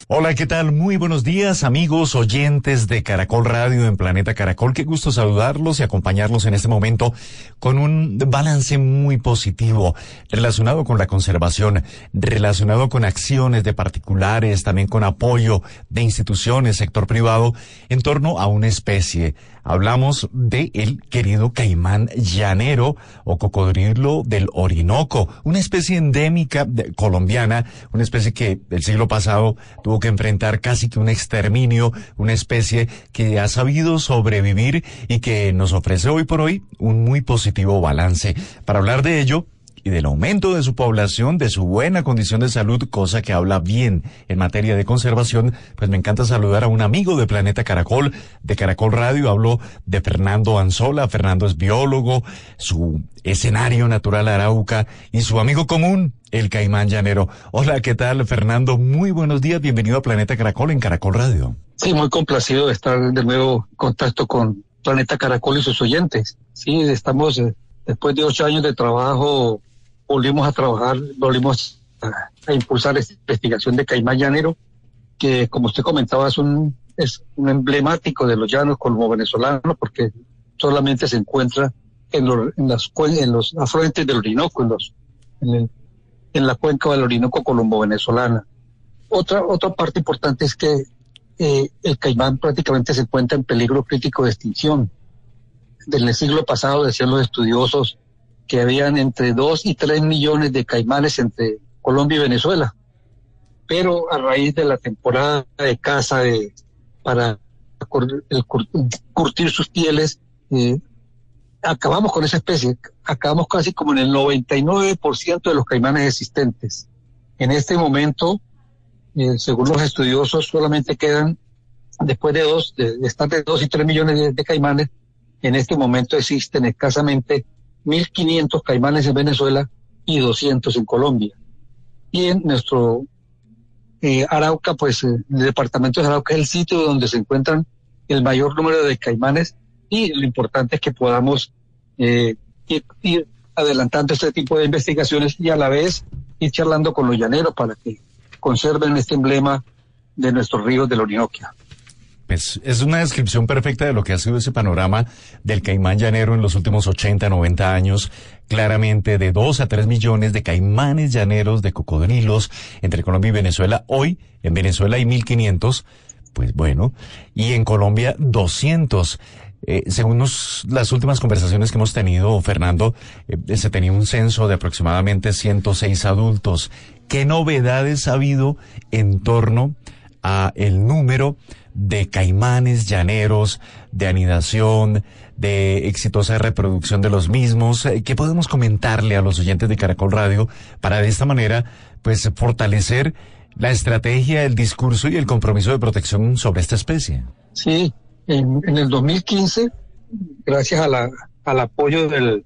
Hola, ¿qué tal? Muy buenos días, amigos oyentes de Caracol Radio en Planeta Caracol. Qué gusto saludarlos y acompañarlos en este momento con un balance muy positivo relacionado con la conservación, relacionado con acciones de particulares, también con apoyo de instituciones, sector privado, en torno a una especie. Hablamos de el querido caimán llanero o cocodrilo del Orinoco, una especie endémica colombiana, una especie que el siglo pasado tuvo que enfrentar casi que un exterminio, una especie que ha sabido sobrevivir y que nos ofrece hoy por hoy un muy positivo balance. Para hablar de ello y del aumento de su población, de su buena condición de salud, cosa que habla bien en materia de conservación, pues me encanta saludar a un amigo de Planeta Caracol, de Caracol Radio. Hablo de Fernando Anzola. Fernando es biólogo, su escenario natural Arauca y su amigo común, el caimán llanero. Hola, ¿qué tal, Fernando? Muy buenos días, bienvenido a Planeta Caracol en Caracol Radio. Sí, muy complacido de estar de nuevo en contacto con Planeta Caracol y sus oyentes. Sí, estamos, después de 8 años de trabajo, volvimos a impulsar esta investigación de caimán llanero, que como usted comentaba es un emblemático de los llanos colombo-venezolanos, porque solamente se encuentra en los afluentes del Orinoco, en la cuenca del Orinoco colombo-venezolana. Otra parte importante es que el caimán prácticamente se encuentra en peligro crítico de extinción. Desde el siglo pasado decían los estudiosos que habían entre 2 y 3 millones de caimanes entre Colombia y Venezuela. Pero a raíz de la temporada de caza para curtir sus pieles, acabamos con esa especie, acabamos casi como en el 99% de los caimanes existentes. En este momento, según los estudiosos, solamente quedan, después de estar de 2 y 3 millones de caimanes, en este momento existen escasamente 1.500 caimanes en Venezuela y 200 en Colombia. Y en nuestro Arauca, pues el departamento de Arauca es el sitio donde se encuentran el mayor número de caimanes, y lo importante es que podamos ir adelantando este tipo de investigaciones y a la vez ir charlando con los llaneros para que conserven este emblema de nuestros ríos del Orinoco. Pues es una descripción perfecta de lo que ha sido ese panorama del caimán llanero en los últimos 80, 90 años. Claramente de 2 a 3 millones de caimanes llaneros, de cocodrilos entre Colombia y Venezuela. Hoy en Venezuela hay 1.500, pues bueno, y en Colombia 200. Según las últimas conversaciones que hemos tenido, Fernando, se tenía un censo de aproximadamente 106 adultos. ¿Qué novedades ha habido en torno a el número de caimanes llaneros, de anidación, de exitosa reproducción de los mismos? ¿Qué podemos comentarle a los oyentes de Caracol Radio para de esta manera, pues, fortalecer la estrategia, el discurso y el compromiso de protección sobre esta especie? Sí, en el 2015, gracias al apoyo de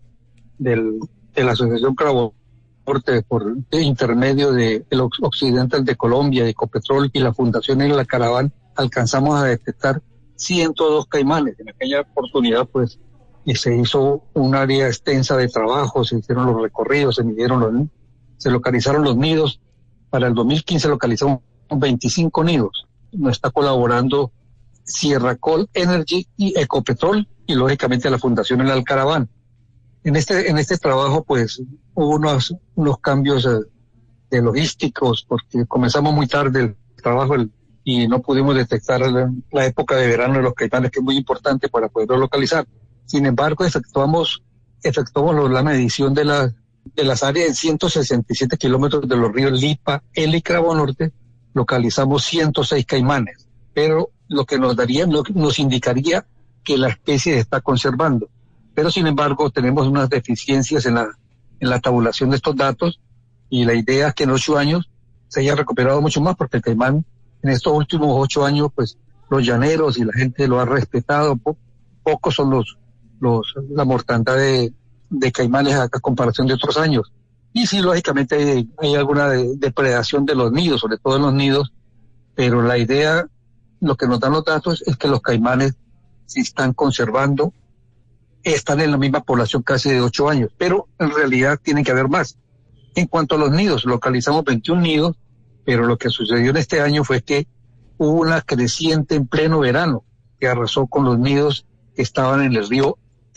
la Asociación Carabonorte por intermedio de el Occidental de Colombia, de Ecopetrol y la Fundación En la Caravana, alcanzamos a detectar 102 caimanes. En aquella oportunidad, pues, se hizo un área extensa de trabajo, se hicieron los recorridos, se localizaron los nidos. Para el 2015 localizamos 25 nidos. Nos está colaborando Sierra Col Energy y Ecopetrol y lógicamente la Fundación El Alcaraván. En este trabajo, pues, hubo unos cambios de logísticos, porque comenzamos muy tarde el trabajo y no pudimos detectar la época de verano de los caimanes, que es muy importante para poderlo localizar. Sin embargo, efectuamos la medición de las áreas en 167 kilómetros de los ríos Lipa, El y Carabonorte, localizamos 106 caimanes, pero lo que nos indicaría que la especie se está conservando. Pero sin embargo tenemos unas deficiencias en la tabulación de estos datos, y la idea es que en 8 años se haya recuperado mucho más, porque el caimán en estos últimos 8 años, pues los llaneros y la gente lo ha respetado. Pocos son la mortandad de caimanes a comparación de otros años. Y sí, lógicamente hay alguna depredación de los nidos, sobre todo en los nidos, pero la idea, lo que nos dan los datos es que los caimanes se están conservando, están en la misma población casi de 8 años, pero en realidad tienen que haber más. En cuanto a los nidos, localizamos 21 nidos pero lo que sucedió en este año fue que hubo una creciente en pleno verano que arrasó con los nidos que estaban en el río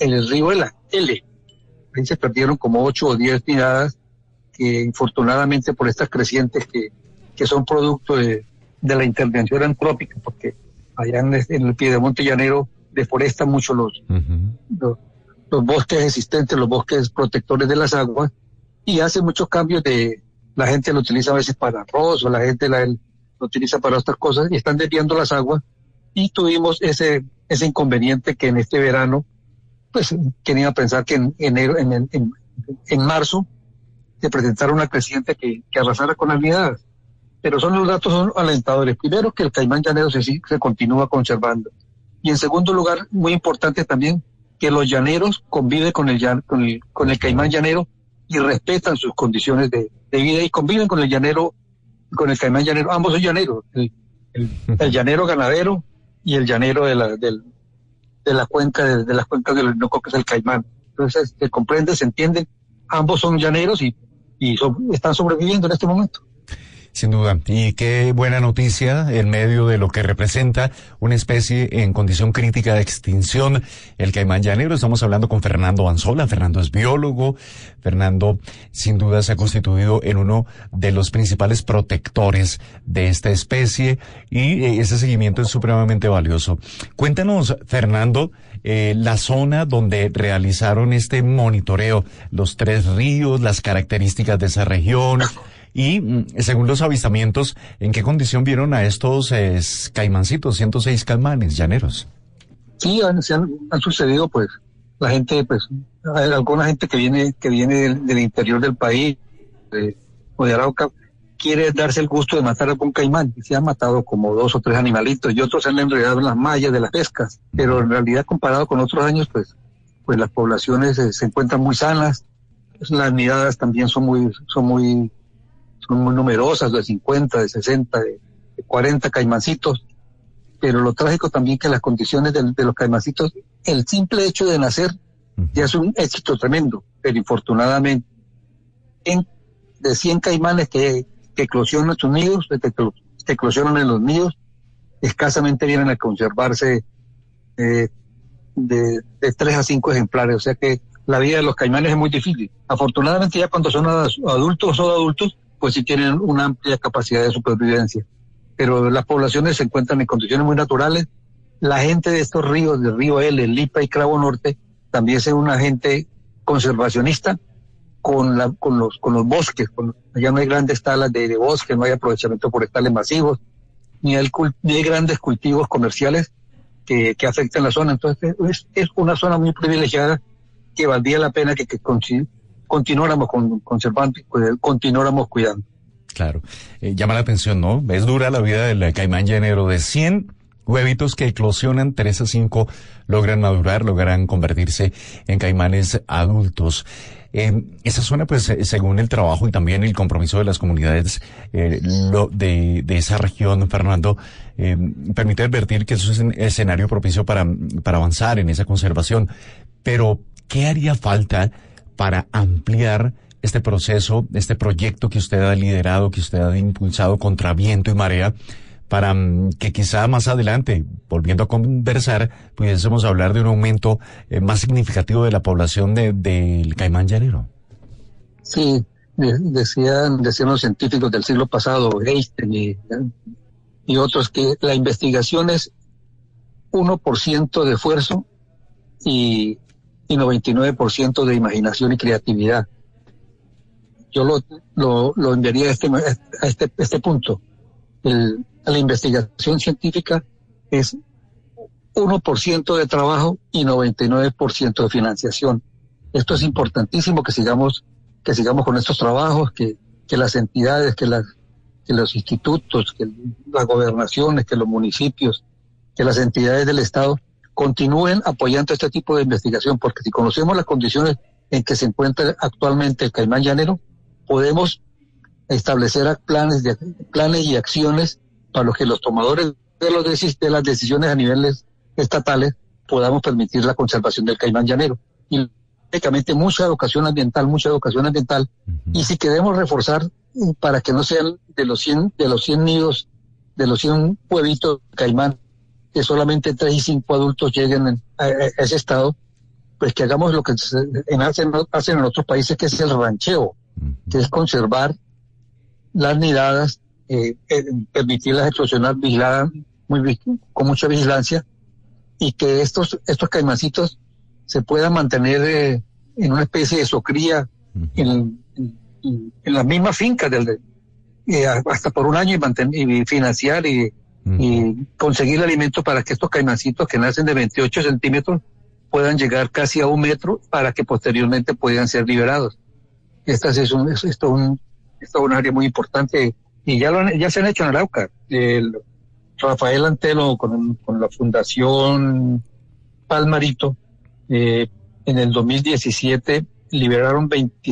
L. Ahí se perdieron como 8 o 10 nidadas que infortunadamente por estas crecientes que son producto de la intervención antrópica, porque allá en el Piedemonte llanero deforestan mucho los bosques existentes, los bosques protectores de las aguas, y hace muchos cambios la gente lo utiliza a veces para arroz, o la gente lo utiliza para otras cosas, y están desviando las aguas, y tuvimos ese inconveniente que en este verano, pues quería pensar que en marzo se presentara una creciente que arrasara con las nidadas. Pero los datos son alentadores. Primero, que el caimán llanero se continúa conservando. Y en segundo lugar, muy importante también, que los llaneros conviven con el caimán llanero y respetan sus condiciones de vida y conviven con el caimán llanero. Ambos son llaneros, el llanero ganadero y el llanero de las cuencas del Orinoco, que es el caimán. Entonces se comprende, se entiende, ambos son llaneros y están sobreviviendo en este momento. Sin duda. Y qué buena noticia en medio de lo que representa una especie en condición crítica de extinción, el caimán llanero. Estamos hablando con Fernando Anzola. Fernando es biólogo. Fernando, sin duda, se ha constituido en uno de los principales protectores de esta especie y ese seguimiento es supremamente valioso. Cuéntanos, Fernando, la zona donde realizaron este monitoreo, los 3 ríos, las características de esa región. Y según los avistamientos, ¿en qué condición vieron a estos caimancitos, 106 caimanes llaneros? Sí, han sucedido, pues, la gente, pues, hay alguna gente que viene del interior del país, o de Arauca, quiere darse el gusto de matar a algún caimán. Se han matado como 2 o 3 animalitos, y otros se han enredado en las mallas de las pescas, pero en realidad, comparado con otros años, pues las poblaciones se encuentran muy sanas, las nidadas también son muy numerosas, de 50, de 60, de 40 caimancitos, pero lo trágico también que las condiciones de los caimancitos, el simple hecho de nacer ya es un éxito tremendo, pero infortunadamente de 100 caimanes que eclosionan sus nidos, que eclosionan en los nidos, escasamente vienen a conservarse de 3 a 5 ejemplares, o sea que la vida de los caimanes es muy difícil. Afortunadamente ya cuando son adultos, pues sí tienen una amplia capacidad de supervivencia. Pero las poblaciones se encuentran en condiciones muy naturales. La gente de estos ríos, del río L, Lipa y Cravo Norte, también es una gente conservacionista con los bosques. Allá no hay grandes talas de bosque, no hay aprovechamiento forestales masivos, ni hay grandes cultivos comerciales que afecten la zona. Entonces es una zona muy privilegiada que valdría la pena que continuáramos conservando y continuáramos cuidando. Claro, llama la atención, ¿no? Es dura la vida del caimán llanero. De 100 huevitos que eclosionan, 3 a 5 logran madurar, logran convertirse en caimanes adultos. Esa zona, pues, según el trabajo y también el compromiso de las comunidades de esa región, Fernando, permite advertir que eso es un escenario propicio para avanzar en esa conservación. Pero, ¿qué haría falta para ampliar este proceso, este proyecto que usted ha liderado, que usted ha impulsado contra viento y marea, para que quizá más adelante, volviendo a conversar, pudiésemos hablar de un aumento más significativo de la población del caimán llanero? Sí, decían los científicos del siglo pasado, Einstein y otros, que la investigación es 1% de esfuerzo y 99% de imaginación y creatividad. Yo lo enviaría a este punto. La investigación científica es 1% de trabajo y 99% de financiación. Esto es importantísimo, que sigamos con estos trabajos, que las entidades, que los institutos, que las gobernaciones, que los municipios, que las entidades del Estado continúen apoyando este tipo de investigación, porque si conocemos las condiciones en que se encuentra actualmente el caimán llanero, podemos establecer planes y acciones para los que los tomadores de las decisiones a niveles estatales podamos permitir la conservación del caimán llanero. Y lógicamente mucha educación ambiental, y si queremos reforzar para que no sean de los 100 nidos, de los 100 huevitos de caimán, que solamente 3 y 5 adultos lleguen a ese estado, pues que hagamos lo que hacen en otros países, que es el rancheo, que es conservar las nidadas, permitirlas eclosionar con mucha vigilancia, y que estos caimancitos se puedan mantener en una especie de socría en la misma finca hasta por un año, y financiar y conseguir alimento para que estos caimancitos que nacen de 28 centímetros puedan llegar casi a 1 metro, para que posteriormente puedan ser liberados. Esto es un área muy importante, y ya se han hecho en Arauca. Rafael Antelo con la Fundación Palmarito, en el 2017 liberaron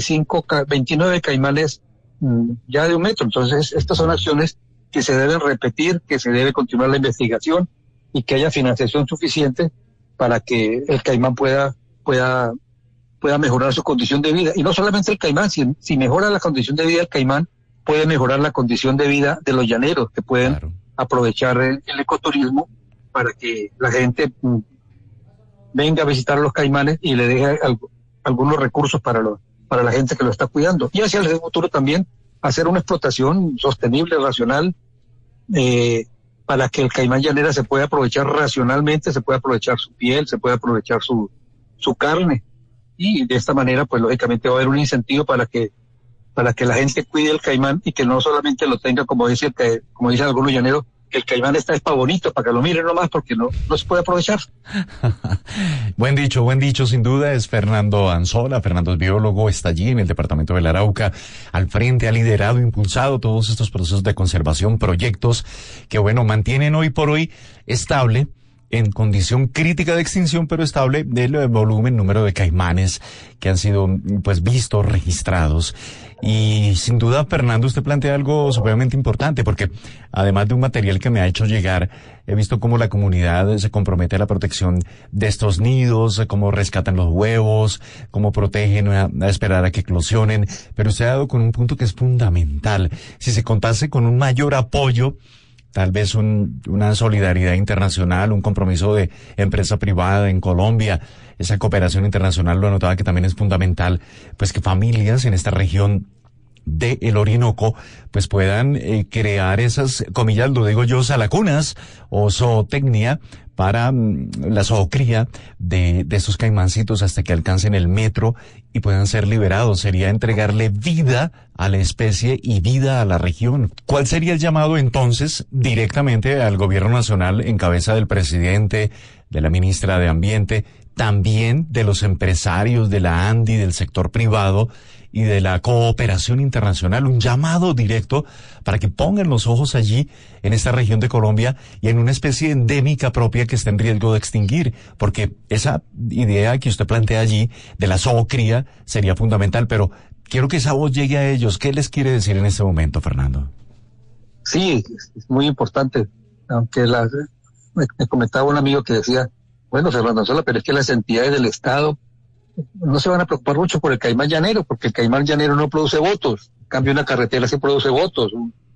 29 caimanes ya de 1 metro. Entonces, estas son acciones que se deben repetir, que se debe continuar la investigación, y que haya financiación suficiente para que el caimán pueda mejorar su condición de vida. Y no solamente el caimán, si mejora la condición de vida del caimán, puede mejorar la condición de vida de los llaneros, que pueden aprovechar el ecoturismo para que la gente venga a visitar los caimanes y le deje algunos recursos para la gente que lo está cuidando. Y hacia el futuro también hacer una explotación sostenible, racional, para que el caimán llanera se pueda aprovechar racionalmente, se pueda aprovechar su piel, se pueda aprovechar su carne. Y de esta manera, pues lógicamente va a haber un incentivo para que la gente cuide el caimán, y que no solamente lo tenga, como dicen algunos llaneros, que el caimán es para bonito, para que lo miren nomás, porque no se puede aprovechar. Buen dicho, sin duda. Es Fernando Anzola. Fernando es biólogo, está allí en el departamento del Arauca, al frente, ha liderado, impulsado todos estos procesos de conservación, proyectos que, mantienen hoy por hoy estable, en condición crítica de extinción, pero estable, del volumen, número de caimanes que han sido, vistos, registrados. Y sin duda, Fernando, usted plantea algo supremamente importante, porque además de un material que me ha hecho llegar, he visto cómo la comunidad se compromete a la protección de estos nidos, cómo rescatan los huevos, cómo protegen a esperar a que eclosionen, pero usted ha dado con un punto que es fundamental. Si se contase con un mayor apoyo, tal vez una solidaridad internacional, un compromiso de empresa privada en Colombia, esa cooperación internacional, lo anotaba que también es fundamental, pues que familias en esta región del Orinoco pues puedan crear esas, comillas, lo digo yo, salacunas o zootecnia para la zoocría de estos caimancitos hasta que alcancen el metro y puedan ser liberados. Sería entregarle vida a la especie y vida a la región. ¿Cuál sería el llamado entonces directamente al gobierno nacional en cabeza del presidente, de la ministra de Ambiente, también de los empresarios de la ANDI, del sector privado y de la cooperación internacional? Un llamado directo para que pongan los ojos allí, en esta región de Colombia, y en una especie endémica propia que está en riesgo de extinguir, porque esa idea que usted plantea allí de la zoocría sería fundamental, pero quiero que esa voz llegue a ellos. ¿Qué les quiere decir en este momento, Fernando? Sí, es muy importante, aunque me comentaba un amigo que decía, Fernando Anzola, pero es que las entidades del Estado no se van a preocupar mucho por el caimán llanero, porque el caimán llanero no produce votos. En cambio, una carretera sí produce votos,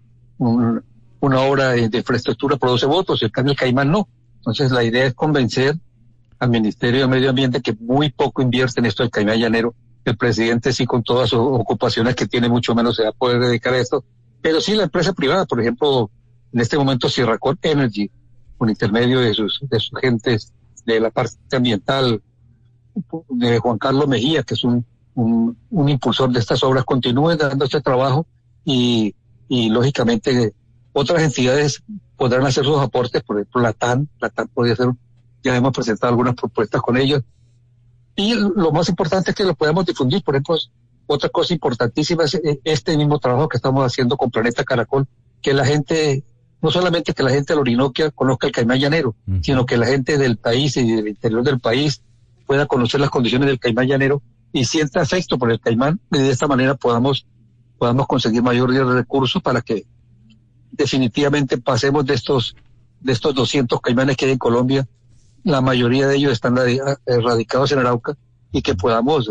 una obra de infraestructura produce votos, y en cambio el caimán no. Entonces la idea es convencer al Ministerio de Medio Ambiente, que muy poco invierte en esto del caimán llanero. El presidente sí, con todas sus ocupaciones que tiene, mucho menos se va a poder dedicar a esto, pero sí la empresa privada, por ejemplo, en este momento Sierracor Energy, con intermedio de sus gentes de la parte ambiental, de Juan Carlos Mejía, que es un impulsor de estas obras, continúe dando este trabajo, y lógicamente otras entidades podrán hacer sus aportes. Por ejemplo, la TAN podría ser, ya hemos presentado algunas propuestas con ellos, y lo más importante es que lo podamos difundir. Por ejemplo, otra cosa importantísima es este mismo trabajo que estamos haciendo con Planeta Caracol, que la gente, no solamente que la gente de la Orinoquia conozca el caimán llanero, sino que la gente del país y del interior del país pueda conocer las condiciones del caimán llanero y sienta afecto por el caimán, y de esta manera podamos conseguir mayor recursos para que definitivamente pasemos de estos 200 caimanes que hay en Colombia. La mayoría de ellos están radicados en Arauca, y que podamos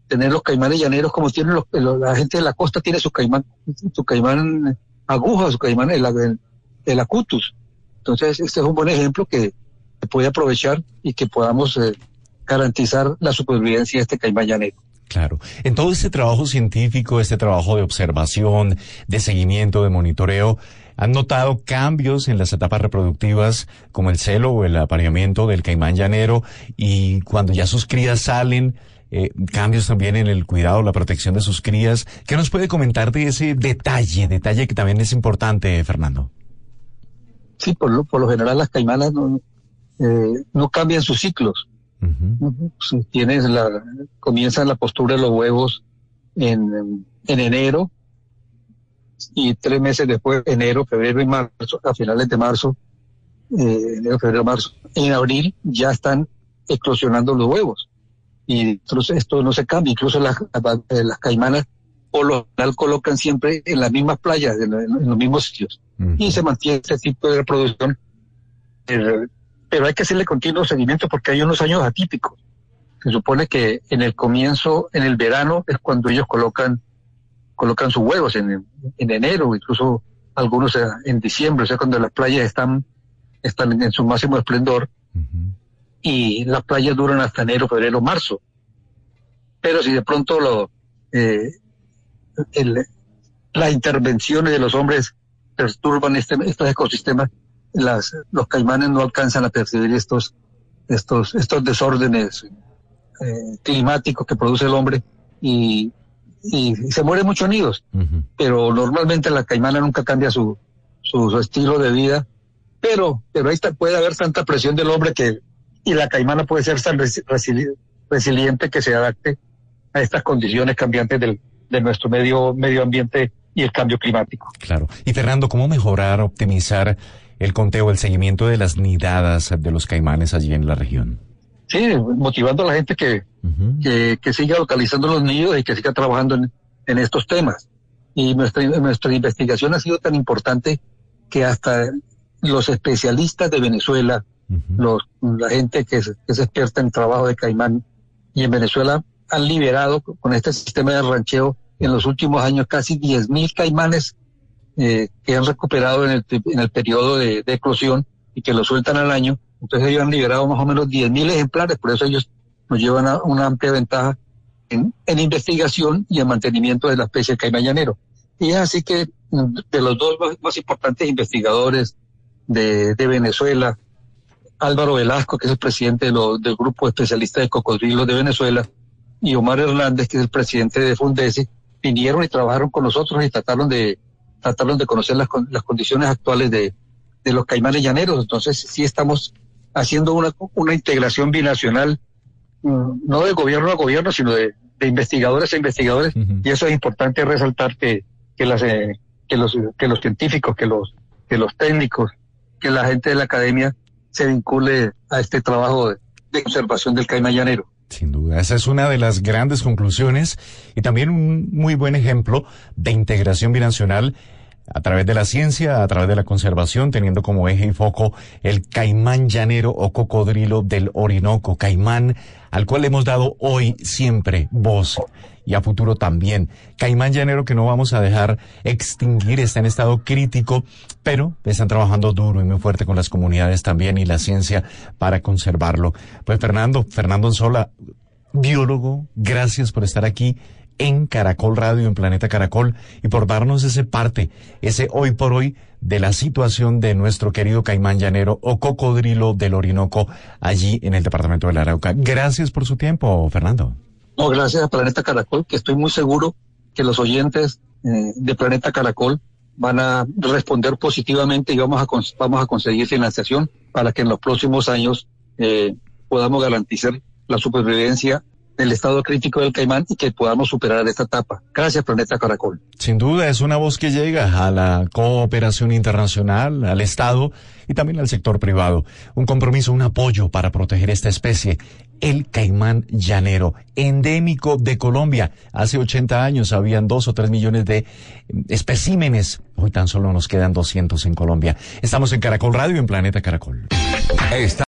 tener los caimanes llaneros como tienen la gente de la costa tiene su caimán aguja, su caimán el acutus. Entonces este es un buen ejemplo que se puede aprovechar y que podamos garantizar la supervivencia de este caimán llanero. Claro. En todo este trabajo científico, este trabajo de observación, de seguimiento, de monitoreo, ¿han notado cambios en las etapas reproductivas como el celo o el apareamiento del caimán llanero? Y cuando ya sus crías salen, cambios también en el cuidado, la protección de sus crías. ¿Qué nos puede comentar de ese detalle que también es importante, Fernando? Sí, por lo general las caimanas no cambian sus ciclos. Uh-huh. Comienzan la postura de los huevos en enero y 3 meses después, enero, febrero y marzo, a finales de marzo, enero, febrero, marzo, en abril ya están eclosionando los huevos. Y entonces esto no se cambia, incluso las caimanas por lo general colocan siempre en las mismas playas, en los mismos sitios, y se mantiene este tipo de reproducción. Pero hay que hacerle continuo seguimiento porque hay unos años atípicos. Se supone que en el comienzo, en el verano, es cuando ellos colocan sus huevos en enero, incluso algunos en diciembre, o sea, cuando las playas están en su máximo esplendor, y las playas duran hasta enero, febrero, marzo. Pero si de pronto las intervenciones de los hombres perturban estos ecosistemas, los caimanes no alcanzan a percibir estos desórdenes climáticos que produce el hombre y se mueren muchos nidos. Pero normalmente la caimana nunca cambia su estilo de vida, pero ahí puede haber tanta presión del hombre y la caimana puede ser tan resiliente que se adapte a estas condiciones cambiantes de nuestro medio ambiente y el cambio climático. Claro. Y Fernando, ¿cómo mejorar, optimizar el conteo, el seguimiento de las nidadas de los caimanes allí en la región? Sí, motivando a la gente que siga localizando los nidos y que siga trabajando en estos temas. Y nuestra investigación ha sido tan importante que hasta los especialistas de Venezuela, la gente que es experta en trabajo de caimán, y en Venezuela han liberado con este sistema de rancheo en los últimos años casi 10.000 caimanes que han recuperado en el periodo de eclosión y que lo sueltan al año. Entonces ellos han liberado más o menos 10.000 ejemplares, por eso ellos nos llevan a una amplia ventaja en investigación y en mantenimiento de la especie de caimán llanero. Y es así que de los dos más importantes investigadores de Venezuela, Álvaro Velasco, que es el presidente del grupo especialista de cocodrilos de Venezuela, y Omar Hernández, que es el presidente de Fundesi, vinieron y trabajaron con nosotros y trataron de conocer las condiciones actuales de los caimanes llaneros. Entonces sí estamos haciendo una integración binacional, no de gobierno a gobierno, sino de investigadores a investigadores, y eso es importante resaltar que los científicos, que los técnicos, que la gente de la academia se vincule a este trabajo de conservación del caimán llanero. Sin duda, esa es una de las grandes conclusiones y también un muy buen ejemplo de integración binacional a través de la ciencia, a través de la conservación, teniendo como eje y foco el caimán llanero o cocodrilo del Orinoco, caimán al cual hemos dado hoy siempre voz y a futuro también. Caimán llanero que no vamos a dejar extinguir, está en estado crítico, pero están trabajando duro y muy fuerte con las comunidades también y la ciencia para conservarlo. Pues Fernando Anzola, biólogo, gracias por estar aquí en Caracol Radio, en Planeta Caracol, y por darnos ese hoy por hoy de la situación de nuestro querido caimán llanero o cocodrilo del Orinoco allí en el departamento del Arauca. Gracias por su tiempo, Fernando. No, gracias a Planeta Caracol, que estoy muy seguro que los oyentes de Planeta Caracol van a responder positivamente y vamos a conseguir financiación para que en los próximos años podamos garantizar la supervivencia del estado crítico del caimán y que podamos superar esta etapa. Gracias, Planeta Caracol. Sin duda, es una voz que llega a la cooperación internacional, al Estado y también al sector privado. Un compromiso, un apoyo para proteger esta especie, el caimán llanero, endémico de Colombia. Hace 80 años habían 2 o 3 millones de especímenes. Hoy tan solo nos quedan 200 en Colombia. Estamos en Caracol Radio, en Planeta Caracol.